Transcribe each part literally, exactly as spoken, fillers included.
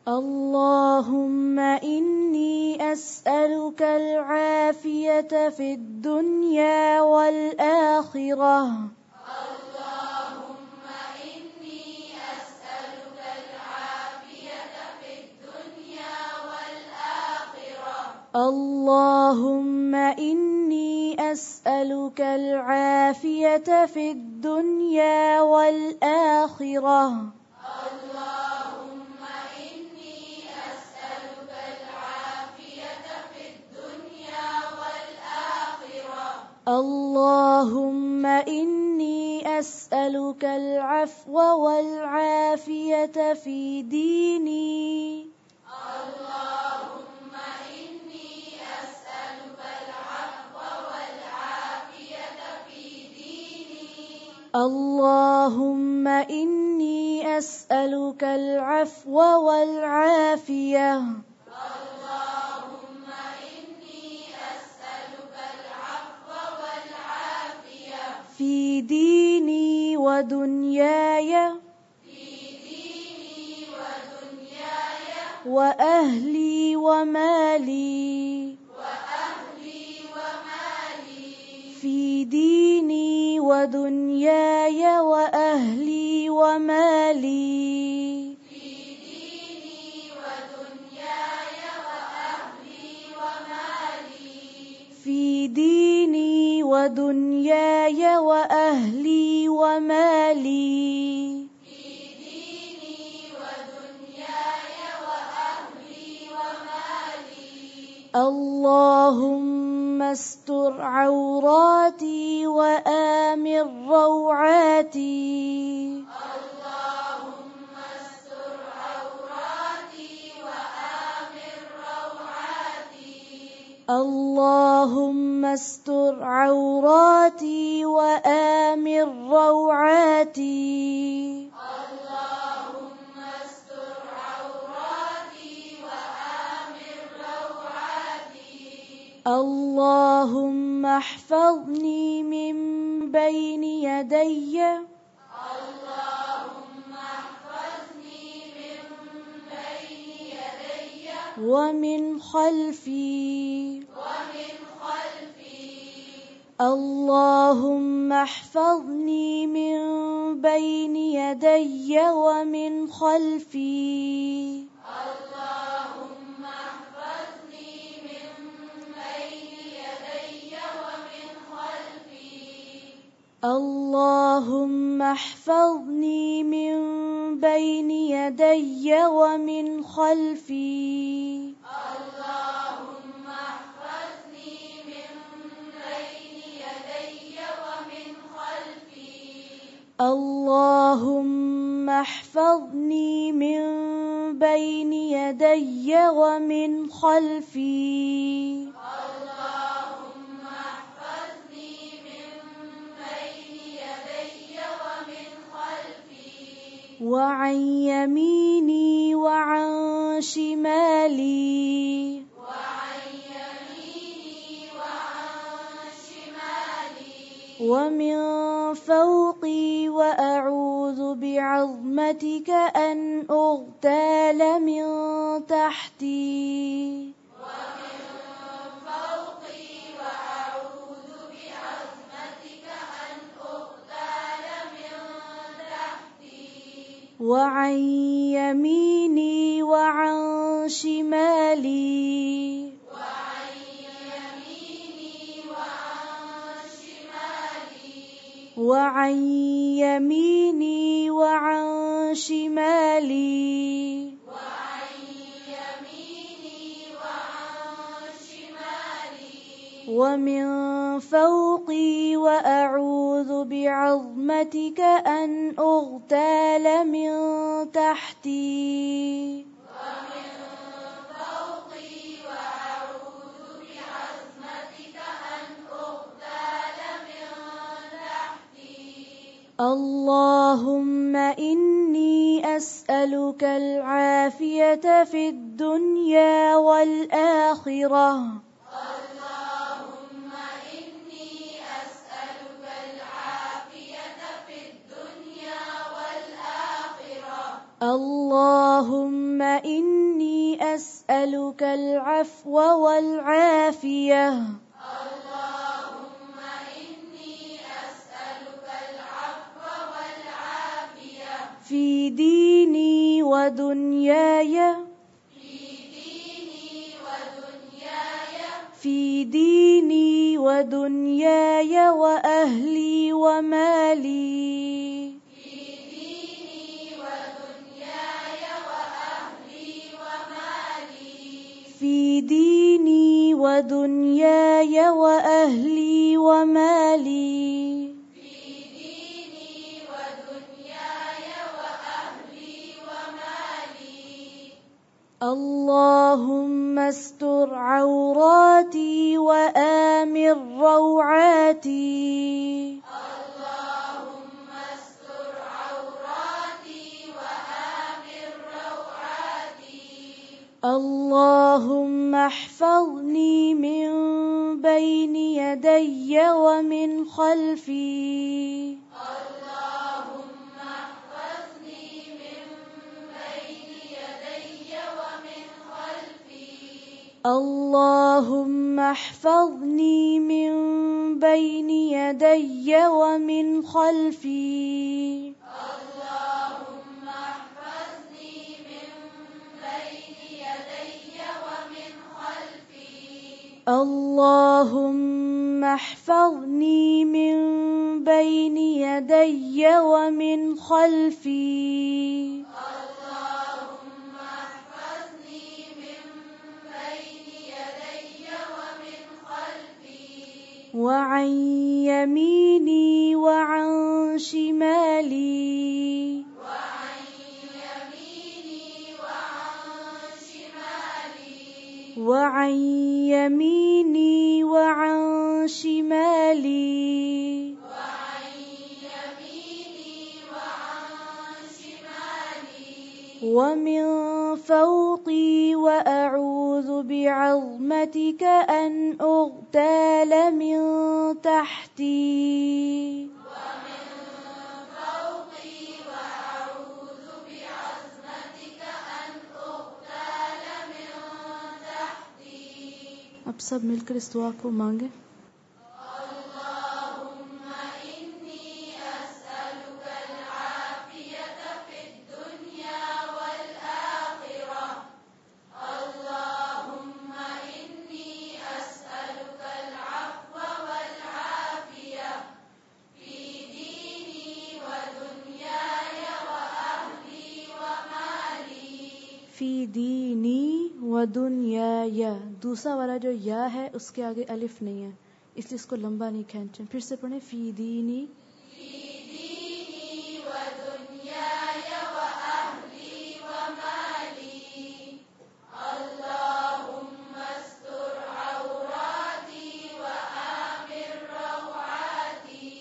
اللهم إني أسألك العافية في الدنيا والآخرة. اللهم إني أسألك العافية في الدنيا والآخرة. اللهم إني أسألك العافية في الدنيا والآخرة. اللهم إني أسألك العافية في الدنيا والآخرة. اللهم إني أسألك العفو والعافية في ديني. اللهم إني أسألك العفو والعافية في ديني. اللهم إني أسألك العفو والعافية. اللهم إني أسألك العفو والعافية في ديني ودنياي في ديني ودنياي وأهلي ومالي. وأهلي ومالي. في ديني ودنياي وأهلي ومالي. في ديني ودنياي وأهلي ومالي. في ديني ودنياي وأهلي ومالي. في ديني ودنياي وأهلي ومالي. اللهم استر عوراتي وآمن روعاتي. اللهم استر عوراتي وآمن روعاتي. اللهم استر عوراتي وآمن روعاتي. اللهم استر عوراتي وآمن روعاتي. اللهم احفظني من بين يدي اللهم احفظني من بين يدي ومن خلفي. ومن خلفي. اللهم احفظني من بين يدي ومن خلفي. اللهم احفظني من بين يدي ومن خلفي. اللهم احفظني من بين يدي ومن خلفي. اللهم احفظني من بين يدي ومن خلفي. اللهم احفظني من بين يدي ومن خلفي. اللهم احفظني من بين يدي ومن خلفي. وعن يميني وعن شمالي. وعن يميني وعن شمالي. ومن فوقي وأعوذ بعظمتك أن أغتال من تحتي. ومن فوقي وأعوذ بعظمتك أن أغتال من تحتي. وعن يميني وعن شمالي. وعن يميني وعن شمالي. وعن يميني وعن شمالي. وعن يميني وعن شمالي. ومن فوقي وأعوذ بعظمتك أن أغتال من تحتي. ومن فوقي وأعوذ بعظمتك أن أغتال من تحتي. اللهم إني أسألك العافية في الدنيا والآخرة. اللهم إني أسألك العافية في الدنيا والآخرة. اللهم إني أسألك العفو والعافية اللهم إني أسألك العفو والعافية في ديني ودنياي في ديني ودنياي في ديني ودنياي وأهلي ومالي في ديني ودنياي وأهلي ومالي في ديني ودنياي وأهلي ومالي في ديني ودنياي وأهلي ومالي اللهم استر عوراتي وآمن روعاتي اللهم استر عوراتي وآمن روعاتي اللهم احفظني من بين يدي ومن خلفي اللهم احفظني من بين يدي ومن خلفي اللهم احفظني من بين يدي ومن خلفي اللهم احفظني من بين يدي ومن خلفي اللهم احفظني من بين يدي ومن خلفي اللهم احفظني من بين يدي ومن خلفي وعن يميني وعن شمالي وعن يميني وعن شمالي وعن يميني وعن شمالي وعن يميني وعن شمالي ومن فوقي وأعوذ بعظمتك أن أغتال من تحتي ومن فوقي وأعوذ بعظمتك أن أغتال من تحتي अब सब मिलकर इस दुआ को मांगे اللهم إني أسألك العافية في الدنيا والآخرة اللهم إني أسألك العفو والعافية في ديني ودنياي وأهلي ومالي फी दीनी व दुनिया दूसरा वाला जो या है उसके आगे अलिफ नहीं है इसलिए इसको लंबा नहीं खींचें फिर से पढ़ें फी दीनी في ديني ودنياي وأهلي ومالي اللهم استر عوراتي وآمن روعاتي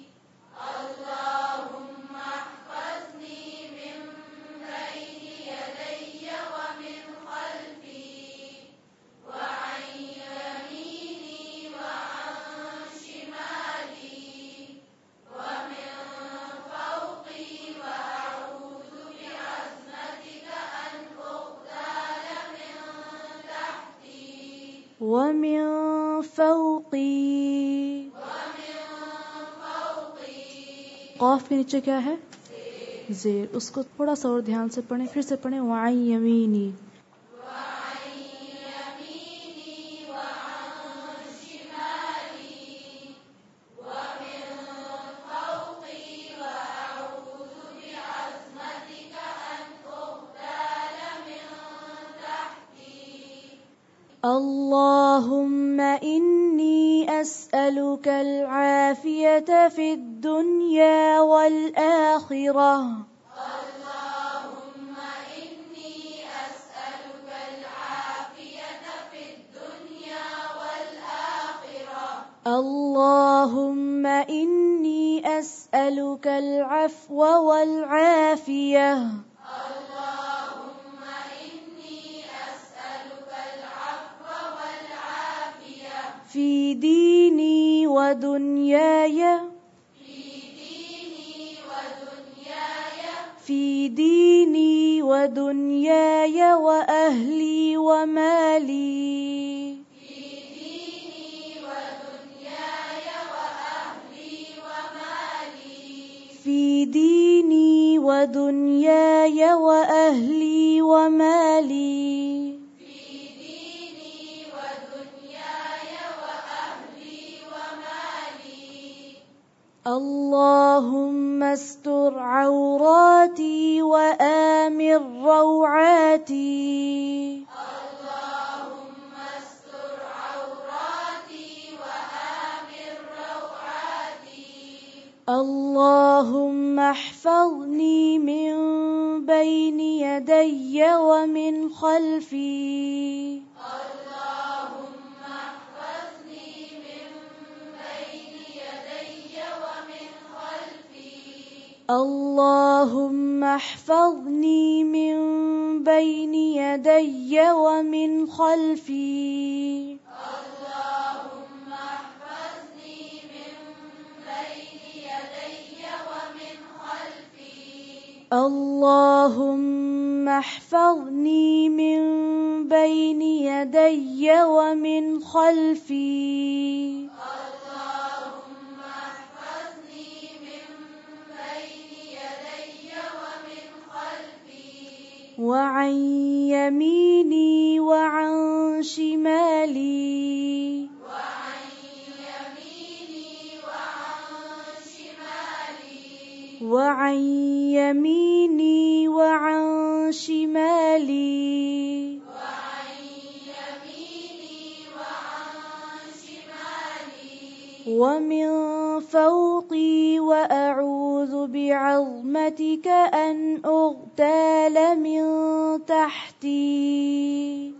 اللهم احفظني من بين يدي ومن خلفي وعن يميني وعن شمالي ومن فوقي وأعوذ بعظمتك أن أغتال من تحتي ومن فوقي ومن فوقي कौफ के नीचे क्या है जेर उसको थोड़ा सा और ध्यान से पढ़ें फिर से पढ़ें वाई यमीनी وعن يميني وعن شمالي ومن فوقي وأعوذ بعظمتك أن أغتال من تحتي اللهم إني أسألك العافية في الدنيا والآخرة اللهم إني أسألك العافية في الدنيا والآخرة اللهم إني أسألك العفو والعافية اللهم إني أسألك العفو والعافية في ديني ودنياي في ديني ودنياي في ديني ودنياي وأهلي ومالي في ديني ودنياي وأهلي ومالي في ديني ودنياي وأهلي ومالي في ديني ودنياي وأهلي ومالي اللهم استر عوراتي وآمن روعاتي اللهم استر عوراتي وآمن روعاتي اللهم احفظني من بين يدي ومن خلفي اللهم احفظني من بين يدي ومن خلفي اللهم احفظني من بين يدي ومن خلفي اللهم احفظني من بين يدي ومن خلفي اللهم احفظني من بين يدي ومن خلفي اللهم احفظني من بين يدي ومن خلفي وعن يميني وعن شمالي وعن يميني وعن شمالي وعن يميني وعن شمالي وعن يميني وعن شمالي ومن فوقي وأعوذ بعظمتك أن أغتال من تحتي